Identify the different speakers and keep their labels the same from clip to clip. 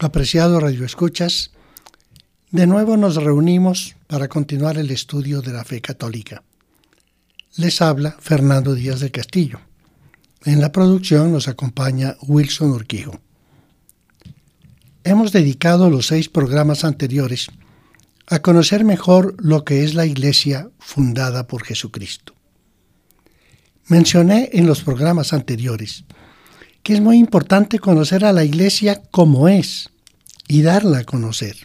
Speaker 1: Apreciado radioescuchas, de nuevo nos reunimos para continuar el estudio de la fe católica. Les habla Fernando Díaz del Castillo. En la producción nos acompaña Wilson Urquijo. Hemos dedicado los 6 programas anteriores a conocer mejor lo que es la Iglesia fundada por Jesucristo. Mencioné en los programas anteriores que es muy importante conocer a la Iglesia como es y darla a conocer.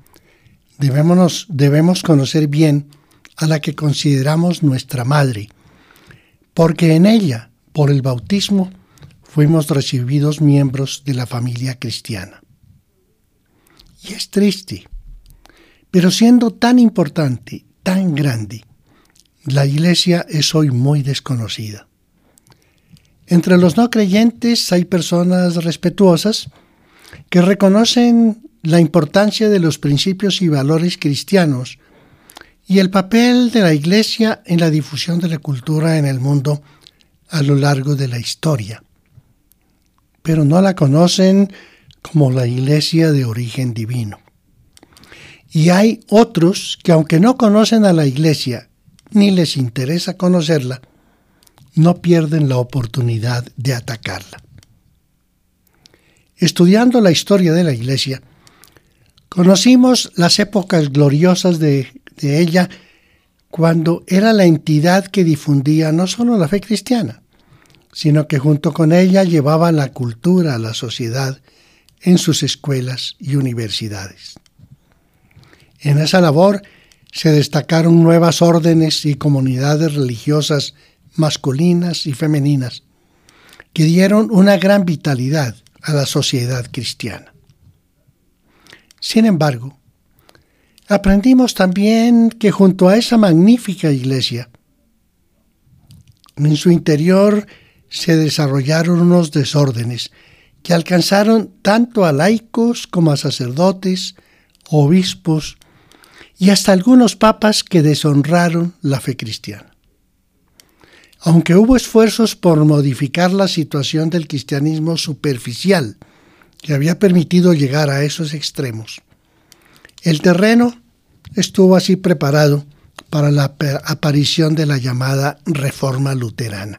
Speaker 1: Debemos conocer bien a la que consideramos nuestra madre, porque en ella, por el bautismo, fuimos recibidos miembros de la familia cristiana. Y es triste, pero siendo tan importante, tan grande, la Iglesia es hoy muy desconocida. Entre los no creyentes hay personas respetuosas que reconocen la importancia de los principios y valores cristianos y el papel de la Iglesia en la difusión de la cultura en el mundo a lo largo de la historia. Pero no la conocen como la Iglesia de origen divino. Y hay otros que, aunque no conocen a la Iglesia ni les interesa conocerla, no pierden la oportunidad de atacarla. Estudiando la historia de la Iglesia, conocimos las épocas gloriosas de ella cuando era la entidad que difundía no solo la fe cristiana, sino que junto con ella llevaba la cultura a la sociedad en sus escuelas y universidades. En esa labor se destacaron nuevas órdenes y comunidades religiosas masculinas y femeninas que dieron una gran vitalidad a la sociedad cristiana. Sin embargo, aprendimos también que junto a esa magnífica iglesia, en su interior se desarrollaron unos desórdenes que alcanzaron tanto a laicos como a sacerdotes, obispos y hasta algunos papas que deshonraron la fe cristiana. Aunque hubo esfuerzos por modificar la situación del cristianismo superficial que había permitido llegar a esos extremos, el terreno estuvo así preparado para la aparición de la llamada Reforma Luterana.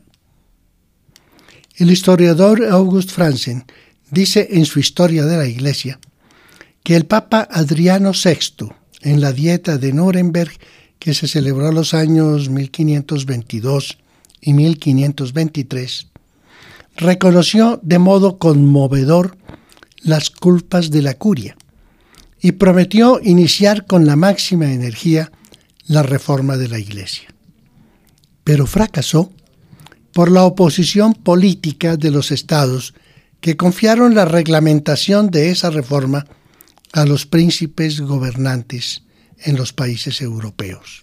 Speaker 1: El historiador August Franzen dice en su Historia de la Iglesia que el Papa Adriano VI, en la Dieta de Nuremberg, que se celebró en los años 1522 y 1523, reconoció de modo conmovedor las culpas de la curia y prometió iniciar con la máxima energía la reforma de la Iglesia. Pero fracasó por la oposición política de los estados que confiaron la reglamentación de esa reforma a los príncipes gobernantes en los países europeos.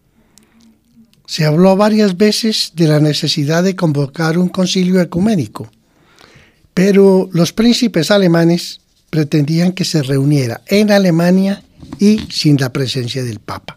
Speaker 1: Se habló varias veces de la necesidad de convocar un concilio ecuménico, pero los príncipes alemanes pretendían que se reuniera en Alemania y sin la presencia del Papa.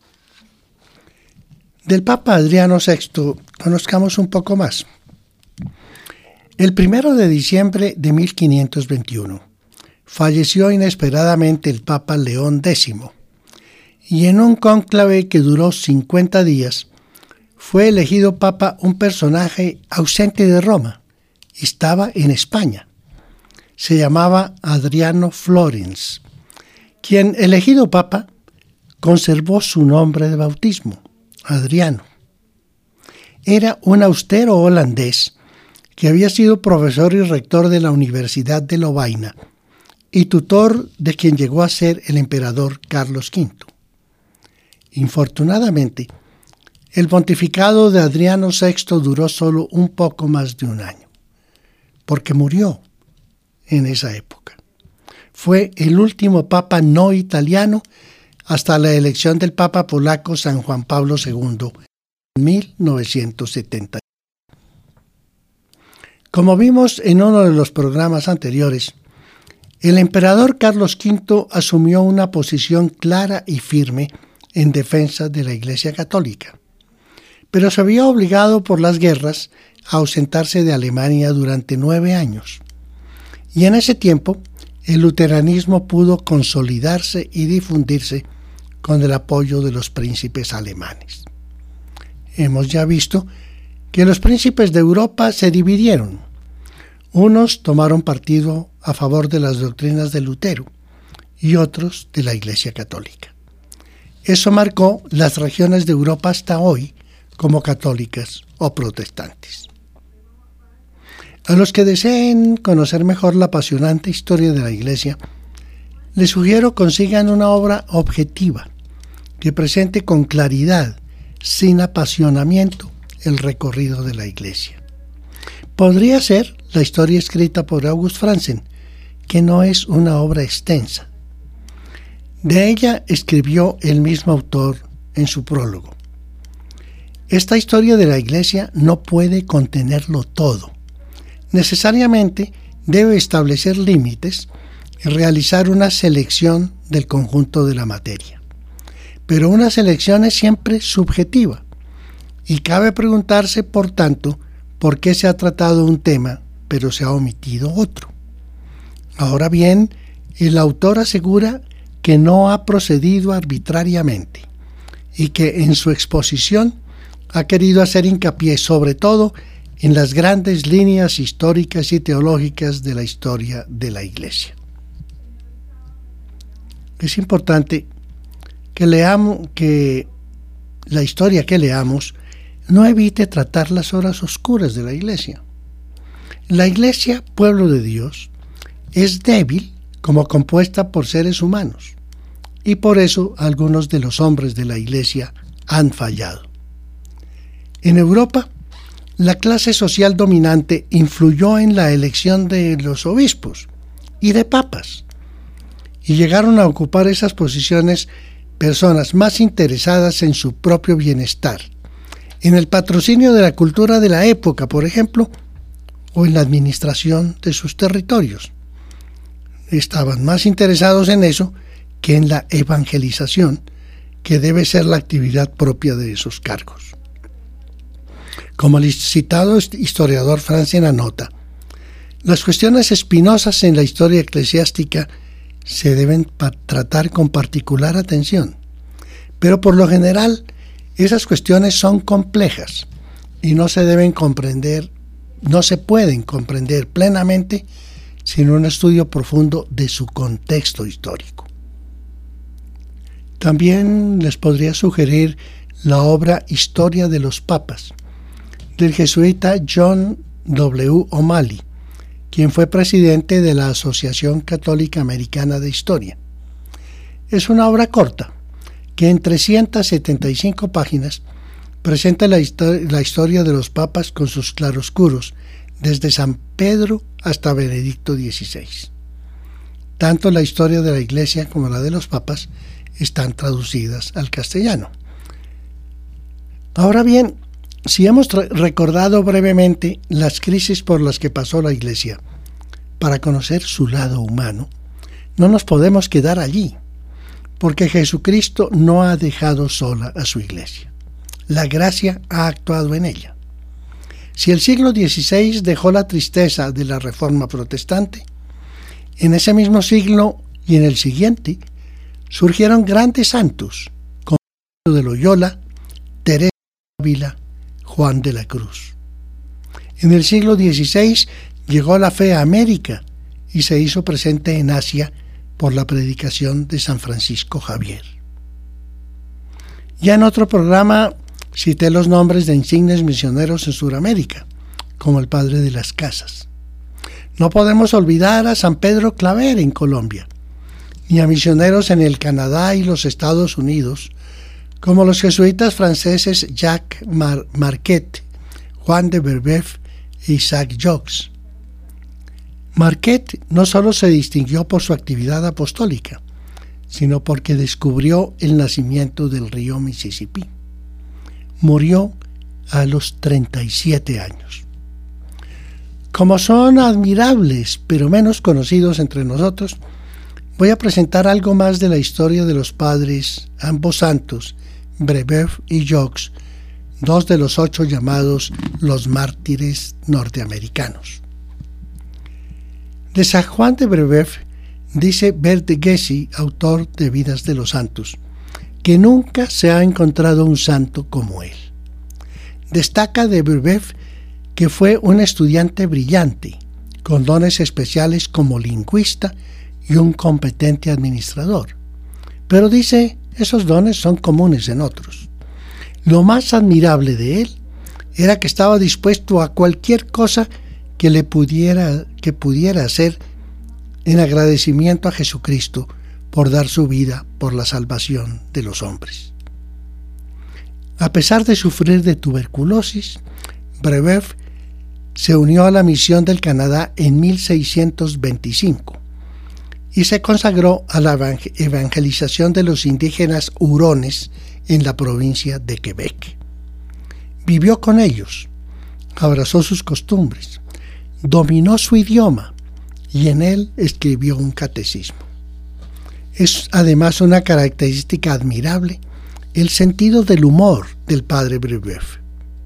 Speaker 1: Del Papa Adriano VI conozcamos un poco más. El 1 de diciembre de 1521 falleció inesperadamente el Papa León X, y en un cónclave que duró 50 días, fue elegido papa un personaje ausente de Roma. Estaba en España. Se llamaba Adriano Florens, quien, elegido papa, conservó su nombre de bautismo, Adriano. Era un austero holandés que había sido profesor y rector de la Universidad de Lovaina y tutor de quien llegó a ser el emperador Carlos V. Infortunadamente, el pontificado de Adriano VI duró solo un poco más de un año, porque murió en esa época. Fue el último papa no italiano hasta la elección del papa polaco San Juan Pablo II en 1970. Como vimos en uno de los programas anteriores, el emperador Carlos V asumió una posición clara y firme en defensa de la Iglesia Católica, pero se vio obligado por las guerras a ausentarse de Alemania durante 9 años. Y en ese tiempo, el luteranismo pudo consolidarse y difundirse con el apoyo de los príncipes alemanes. Hemos ya visto que los príncipes de Europa se dividieron. Unos tomaron partido a favor de las doctrinas de Lutero y otros de la Iglesia Católica. Eso marcó las regiones de Europa hasta hoy como católicas o protestantes. A los que deseen conocer mejor la apasionante historia de la Iglesia, les sugiero consigan una obra objetiva que presente con claridad, sin apasionamiento, el recorrido de la Iglesia. Podría ser la historia escrita por August Franzen, que no es una obra extensa. De ella escribió el mismo autor en su prólogo. Esta historia de la Iglesia no puede contenerlo todo. Necesariamente debe establecer límites y realizar una selección del conjunto de la materia. Pero una selección es siempre subjetiva y cabe preguntarse, por tanto, por qué se ha tratado un tema pero se ha omitido otro. Ahora bien, el autor asegura que no ha procedido arbitrariamente y que en su exposición ha querido hacer hincapié sobre todo en las grandes líneas históricas y teológicas de la historia de la Iglesia. Es importante que la historia que leamos no evite tratar las horas oscuras de la Iglesia. La Iglesia, pueblo de Dios, es débil como compuesta por seres humanos, y por eso algunos de los hombres de la Iglesia han fallado. En Europa, la clase social dominante influyó en la elección de los obispos y de papas, y llegaron a ocupar esas posiciones personas más interesadas en su propio bienestar, en el patrocinio de la cultura de la época, por ejemplo, o en la administración de sus territorios. Estaban más interesados en eso que en la evangelización, que debe ser la actividad propia de esos cargos. Como el citado historiador Franzen anota, las cuestiones espinosas en la historia eclesiástica se deben tratar con particular atención, pero por lo general esas cuestiones son complejas y no se pueden comprender plenamente sin un estudio profundo de su contexto histórico. También les podría sugerir la obra Historia de los Papas, del jesuita John W. O'Malley, quien fue presidente de la Asociación Católica Americana de Historia. Es una obra corta, que en 375 páginas presenta la historia de los papas con sus claroscuros, desde San Pedro hasta Benedicto XVI. Tanto la historia de la Iglesia como la de los papas están traducidas al castellano. Ahora bien, si hemos recordado brevemente las crisis por las que pasó la Iglesia para conocer su lado humano, no nos podemos quedar allí, porque Jesucristo no ha dejado sola a su Iglesia. La gracia ha actuado en ella. Si el siglo XVI dejó la tristeza de la Reforma protestante, en ese mismo siglo y en el siguiente surgieron grandes santos, como de Loyola, Teresa de Ávila, Juan de la Cruz. En el siglo XVI llegó la fe a América y se hizo presente en Asia por la predicación de San Francisco Javier. Ya en otro programa cité los nombres de insignes misioneros en Sudamérica, como el Padre de las Casas. No podemos olvidar a San Pedro Claver en Colombia, ni a misioneros en el Canadá y los Estados Unidos, como los jesuitas franceses Jacques Marquette, Juan de Brebeuf e Isaac Jogues. Marquette no solo se distinguió por su actividad apostólica, sino porque descubrió el nacimiento del río Mississippi. Murió a los 37 años. Como son admirables, pero menos conocidos entre nosotros, voy a presentar algo más de la historia de los padres, ambos santos, Brebeuf y Jogues, dos de los 8 llamados los mártires norteamericanos. De San Juan de Brebeuf Dice Bert Gessie, autor de Vidas de los Santos, que nunca se ha encontrado un santo como él. Destaca de Brebeuf que fue un estudiante brillante, con dones especiales como lingüista y un competente administrador. Pero dice, esos dones son comunes en otros. Lo más admirable de él era que estaba dispuesto a cualquier cosa que pudiera hacer en agradecimiento a Jesucristo por dar su vida por la salvación de los hombres. A pesar de sufrir de tuberculosis, Brebeuf se unió a la misión del Canadá en 1625 y se consagró a la evangelización de los indígenas hurones en la provincia de Quebec. Vivió con ellos, abrazó sus costumbres, dominó su idioma y en él escribió un catecismo. Es además una característica admirable el sentido del humor del padre Brebeuf.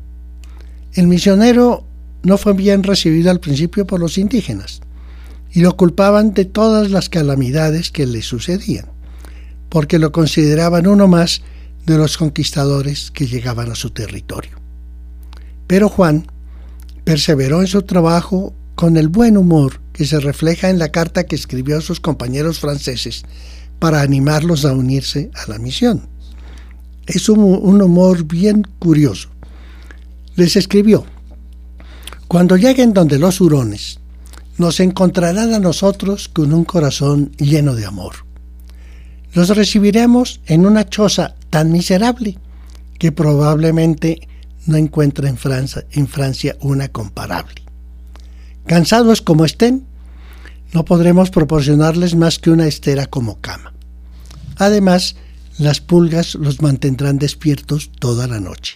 Speaker 1: El misionero no fue bien recibido al principio por los indígenas y lo culpaban de todas las calamidades que le sucedían, porque lo consideraban uno más de los conquistadores que llegaban a su territorio. Pero Juan perseveró en su trabajo con el buen humor que se refleja en la carta que escribió a sus compañeros franceses para animarlos a unirse a la misión. Es un humor bien curioso. Les escribió: cuando lleguen donde los hurones, nos encontrarán a nosotros con un corazón lleno de amor. Los recibiremos en una choza tan miserable que probablemente no encuentre en Francia una comparable. Cansados como estén, no podremos proporcionarles más que una estera como cama. Además, las pulgas los mantendrán despiertos toda la noche.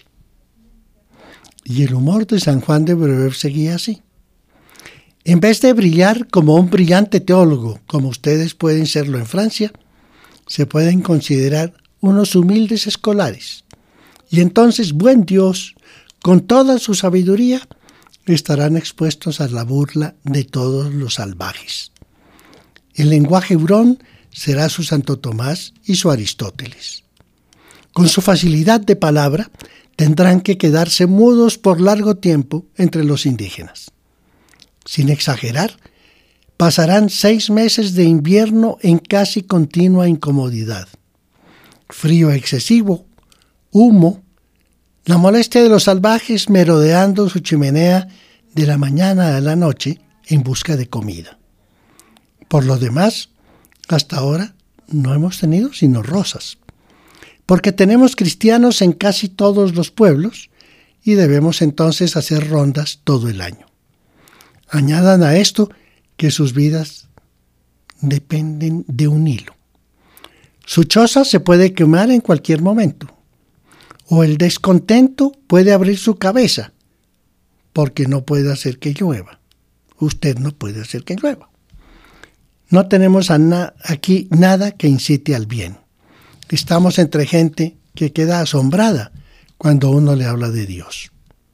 Speaker 1: Y el humor de San Juan de Brebeuf seguía así. En vez de brillar como un brillante teólogo, como ustedes pueden serlo en Francia, se pueden considerar unos humildes escolares. Y entonces, buen Dios, con toda su sabiduría, estarán expuestos a la burla de todos los salvajes. El lenguaje hurón será su Santo Tomás y su Aristóteles. Con su facilidad de palabra, tendrán que quedarse mudos por largo tiempo entre los indígenas. Sin exagerar, pasarán 6 meses de invierno en casi continua incomodidad. Frío excesivo, humo, la molestia de los salvajes merodeando su chimenea de la mañana a la noche en busca de comida. Por lo demás, hasta ahora no hemos tenido sino rosas, porque tenemos cristianos en casi todos los pueblos y debemos entonces hacer rondas todo el año. Añadan a esto que sus vidas dependen de un hilo. Su choza se puede quemar en cualquier momento, o el descontento puede abrir su cabeza, porque no puede hacer que llueva. Usted no puede hacer que llueva. No tenemos aquí nada que incite al bien. Estamos entre gente que queda asombrada cuando uno le habla de Dios.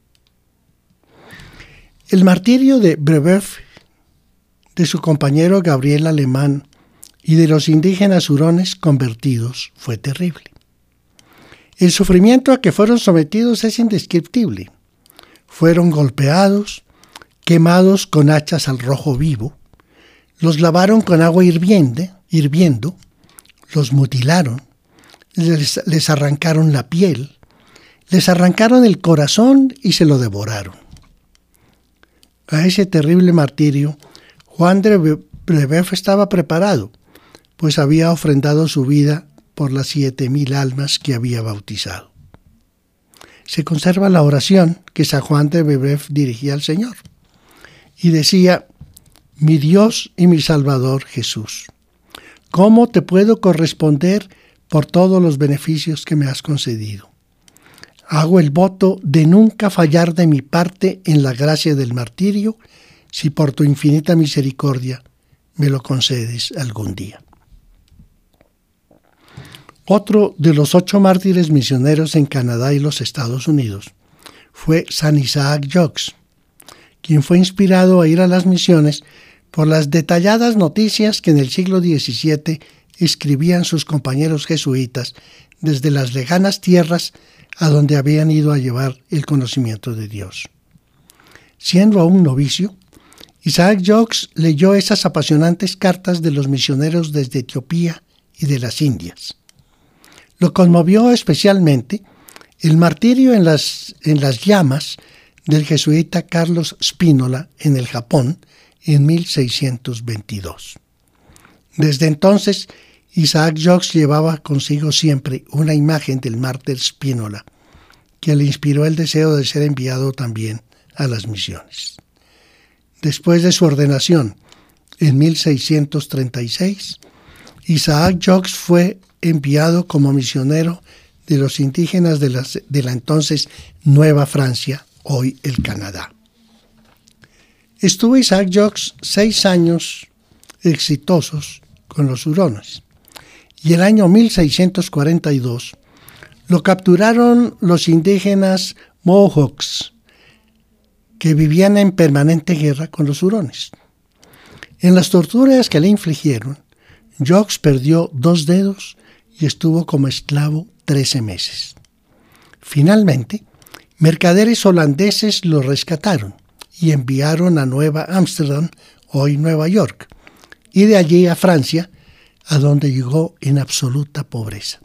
Speaker 1: El martirio de Brebeuf, de su compañero Gabriel Alemán y de los indígenas hurones convertidos fue terrible. El sufrimiento a que fueron sometidos es indescriptible. Fueron golpeados, quemados con hachas al rojo vivo, los lavaron con agua hirviendo, los mutilaron, les arrancaron la piel, les arrancaron el corazón y se lo devoraron. A ese terrible martirio, Juan de Brebeuf estaba preparado, pues había ofrendado su vida por las 7,000 almas que había bautizado. Se conserva la oración que San Juan de Brebeuf dirigía al Señor y decía: mi Dios y mi Salvador Jesús, ¿cómo te puedo corresponder por todos los beneficios que me has concedido? Hago el voto de nunca fallar de mi parte en la gracia del martirio, si por tu infinita misericordia me lo concedes algún día. Otro de los 8 mártires misioneros en Canadá y los Estados Unidos fue San Isaac Jogues, quien fue inspirado a ir a las misiones por las detalladas noticias que en el siglo XVII escribían sus compañeros jesuitas desde las lejanas tierras a donde habían ido a llevar el conocimiento de Dios. Siendo aún novicio, Isaac Jogues leyó esas apasionantes cartas de los misioneros desde Etiopía y de las Indias. Lo conmovió especialmente el martirio en las llamas del jesuita Carlos Spínola en el Japón en 1622. Desde entonces, Isaac Jogues llevaba consigo siempre una imagen del mártir Spínola, que le inspiró el deseo de ser enviado también a las misiones. Después de su ordenación en 1636, Isaac Jogues fue enviado como misionero de los indígenas de la entonces Nueva Francia, hoy el Canadá. Estuvo Isaac Jogues 6 años exitosos con los hurones, y el año 1642 lo capturaron los indígenas Mohawks, que vivían en permanente guerra con los hurones. En las torturas que le infligieron, Jogues perdió 2 dedos y estuvo como esclavo 13 meses. Finalmente, mercaderes holandeses lo rescataron y enviaron a Nueva Ámsterdam, hoy Nueva York, y de allí a Francia, a donde llegó en absoluta pobreza.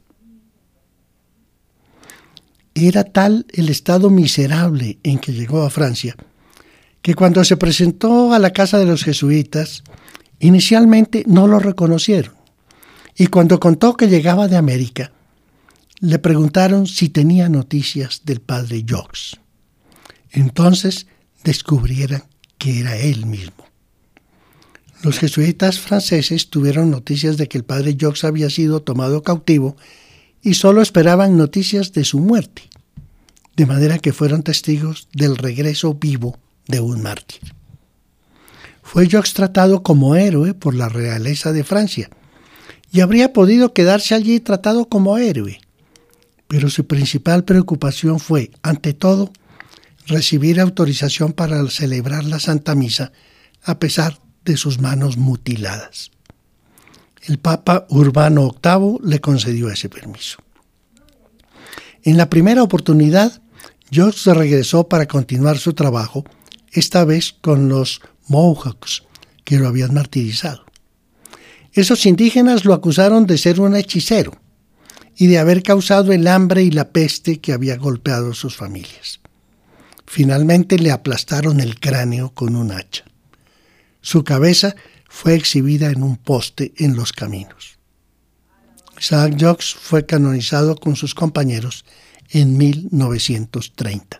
Speaker 1: Era tal el estado miserable en que llegó a Francia, que cuando se presentó a la casa de los jesuitas, inicialmente no lo reconocieron, y cuando contó que llegaba de América, le preguntaron si tenía noticias del padre Jogues. Entonces descubrieron que era él mismo. Los jesuitas franceses tuvieron noticias de que el padre Jogues había sido tomado cautivo y solo esperaban noticias de su muerte, de manera que fueron testigos del regreso vivo de un mártir. Fue Jogues tratado como héroe por la realeza de Francia y habría podido quedarse allí tratado como héroe, pero su principal preocupación fue, ante todo, recibir autorización para celebrar la Santa Misa a pesar de sus manos mutiladas. El Papa Urbano VIII le concedió ese permiso. En la primera oportunidad, Jogues se regresó para continuar su trabajo, esta vez con los Mohawks, que lo habían martirizado. Esos indígenas lo acusaron de ser un hechicero y de haber causado el hambre y la peste que había golpeado a sus familias. Finalmente le aplastaron el cráneo con un hacha. Su cabeza fue exhibida en un poste en los caminos. Isaac Jogues fue canonizado con sus compañeros en 1930.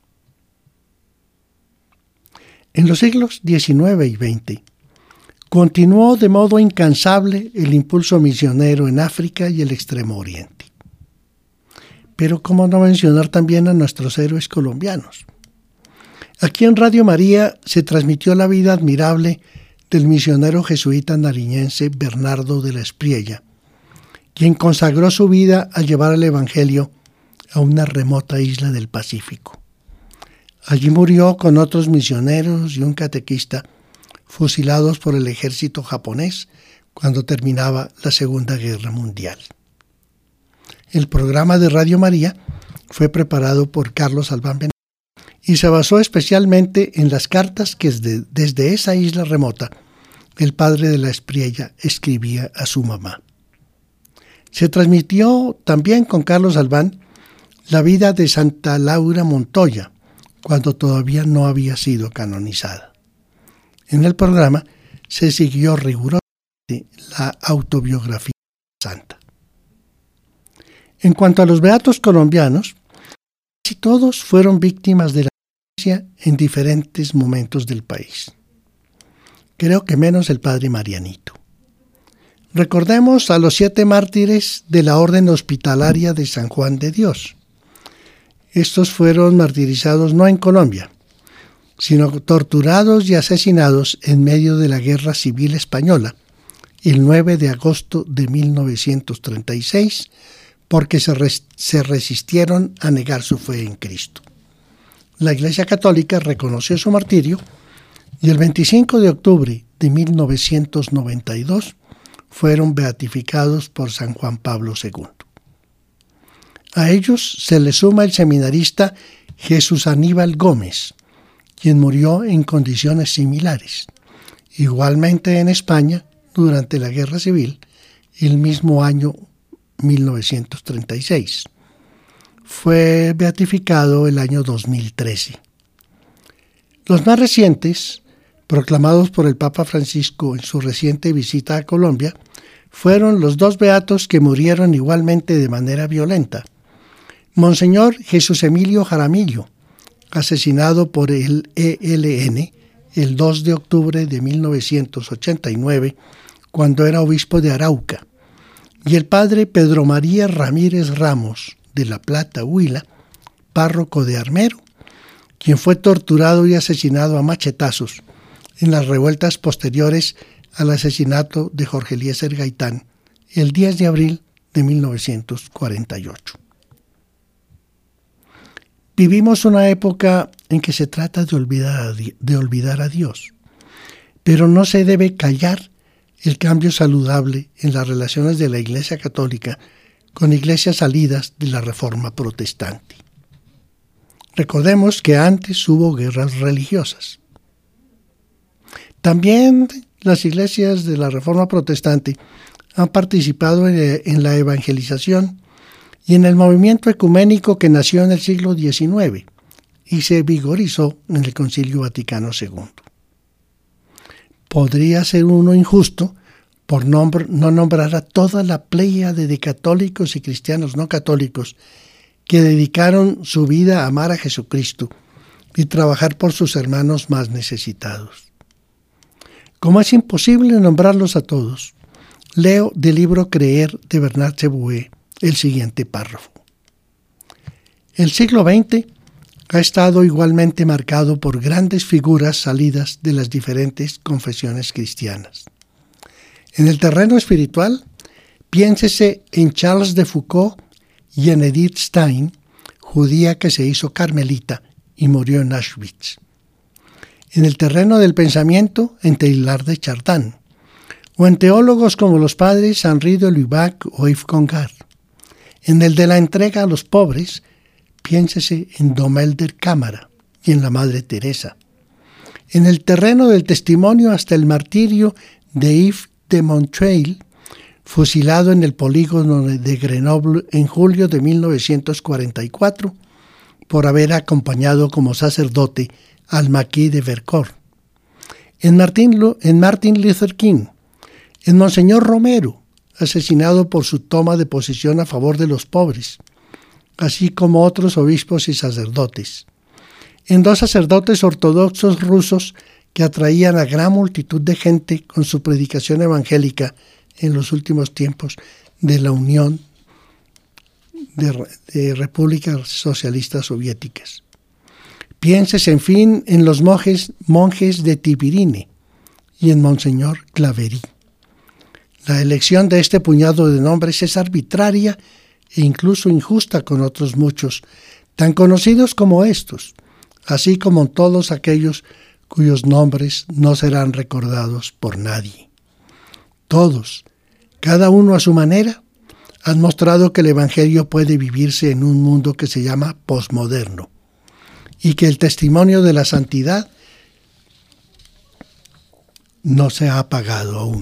Speaker 1: En los siglos XIX y XX, continuó de modo incansable el impulso misionero en África y el Extremo Oriente. Pero cómo no mencionar también a nuestros héroes colombianos. Aquí en Radio María se transmitió la vida admirable del misionero jesuita nariñense Bernardo de la Espriella, quien consagró su vida al llevar el Evangelio a una remota isla del Pacífico. Allí murió con otros misioneros y un catequista fusilados por el ejército japonés cuando terminaba la Segunda Guerra Mundial. El programa de Radio María fue preparado por Carlos Albán Benítez y se basó especialmente en las cartas que desde esa isla remota el padre de la Espriella escribía a su mamá. Se transmitió también con Carlos Albán la vida de Santa Laura Montoya, cuando todavía no había sido canonizada. En el programa se siguió rigurosamente la autobiografía santa. En cuanto a los beatos colombianos, casi todos fueron víctimas de la violencia en diferentes momentos del país. Creo que menos el padre Marianito. Recordemos a los 7 mártires de la Orden Hospitalaria de San Juan de Dios. Estos fueron martirizados no en Colombia, sino torturados y asesinados en medio de la Guerra Civil Española, el 9 de agosto de 1936, porque se resistieron a negar su fe en Cristo. La Iglesia Católica reconoció su martirio y el 25 de octubre de 1992 fueron beatificados por San Juan Pablo II. A ellos se le suma el seminarista Jesús Aníbal Gómez, quien murió en condiciones similares, igualmente en España durante la Guerra Civil, el mismo año 1936. Fue beatificado el año 2013. Los más recientes, proclamados por el Papa Francisco en su reciente visita a Colombia, fueron los dos beatos que murieron igualmente de manera violenta. Monseñor Jesús Emilio Jaramillo, asesinado por el ELN el 2 de octubre de 1989, cuando era obispo de Arauca, y el padre Pedro María Ramírez Ramos, de La Plata, Huila, párroco de Armero, quien fue torturado y asesinado a machetazos en las revueltas posteriores al asesinato de Jorge Eliezer Gaitán el 10 de abril de 1948. Vivimos una época en que se trata de olvidar a Dios, pero no se debe callar el cambio saludable en las relaciones de la Iglesia Católica con iglesias salidas de la Reforma Protestante. Recordemos que antes hubo guerras religiosas. También las iglesias de la Reforma Protestante han participado en la evangelización y en el movimiento ecuménico que nació en el siglo XIX y se vigorizó en el Concilio Vaticano II. Podría ser uno injusto por no nombrar a toda la pléyade de católicos y cristianos no católicos que dedicaron su vida a amar a Jesucristo y trabajar por sus hermanos más necesitados. Como es imposible nombrarlos a todos, leo del libro Creer de Bernard Chevouet el siguiente párrafo. El siglo XX ha estado igualmente marcado por grandes figuras salidas de las diferentes confesiones cristianas. En el terreno espiritual, piénsese en Charles de Foucault y en Edith Stein, judía que se hizo carmelita y murió en Auschwitz. En el terreno del pensamiento, en Teilhard de Chardin, o en teólogos como los padres Henri de Lubac o Yves Congar. En el de la entrega a los pobres, piénsese en Domel de Cámara y en la Madre Teresa. En el terreno del testimonio hasta el martirio de Yves de Montreuil, fusilado en el polígono de Grenoble en julio de 1944 por haber acompañado como sacerdote al Maquis de Vercors. En Martin Luther King, en Monseñor Romero, asesinado por su toma de posición a favor de los pobres, así como otros obispos y sacerdotes. En dos sacerdotes ortodoxos rusos que atraían a gran multitud de gente con su predicación evangélica en los últimos tiempos de la Unión de Repúblicas Socialistas Soviéticas. Pienses, en fin, en los monjes de Tibirine y en Monseñor Claverí. La elección de este puñado de nombres es arbitraria e incluso injusta con otros muchos, tan conocidos como estos, así como todos aquellos cuyos nombres no serán recordados por nadie. Todos, cada uno a su manera, han mostrado que el Evangelio puede vivirse en un mundo que se llama posmoderno y que el testimonio de la santidad no se ha apagado aún.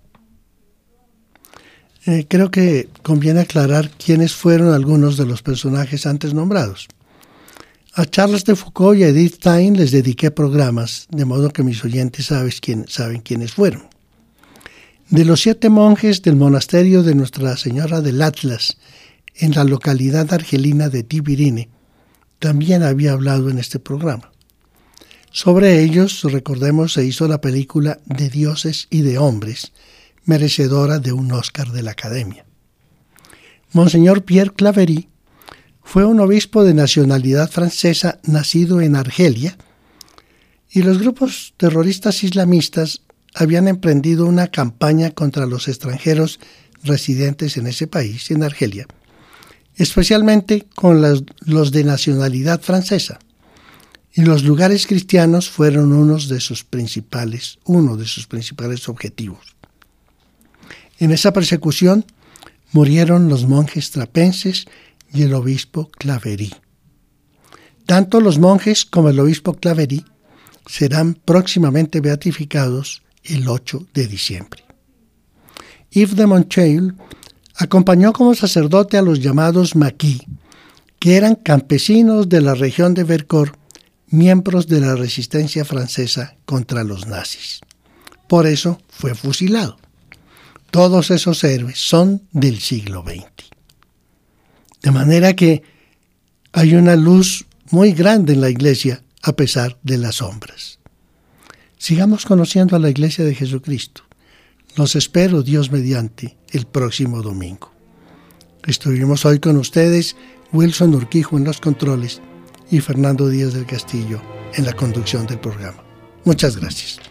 Speaker 1: Creo que conviene aclarar quiénes fueron algunos de los personajes antes nombrados. A Charles de Foucault y a Edith Stein les dediqué programas, de modo que mis oyentes saben quiénes fueron. De los 7 monjes del monasterio de Nuestra Señora del Atlas, en la localidad argelina de Tibirine, también había hablado en este programa. Sobre ellos, recordemos, se hizo la película De dioses y de hombres, merecedora de un Oscar de la Academia. Monseñor Pierre Claverí fue un obispo de nacionalidad francesa nacido en Argelia, y los grupos terroristas islamistas habían emprendido una campaña contra los extranjeros residentes en ese país, en Argelia, especialmente con los de nacionalidad francesa, y los lugares cristianos fueron uno de sus principales objetivos. En esa persecución murieron los monjes trapenses y el obispo Claverí. Tanto los monjes como el obispo Claverí serán próximamente beatificados el 8 de diciembre. Yves de Montcheuil acompañó como sacerdote a los llamados maquis, que eran campesinos de la región de Vercors, miembros de la resistencia francesa contra los nazis. Por eso fue fusilado. Todos esos héroes son del siglo XX. De manera que hay una luz muy grande en la Iglesia a pesar de las sombras. Sigamos conociendo a la Iglesia de Jesucristo. Los espero, Dios mediante, el próximo domingo. Estuvimos hoy con ustedes Wilson Urquijo en los controles y Fernando Díaz del Castillo en la conducción del programa. Muchas gracias.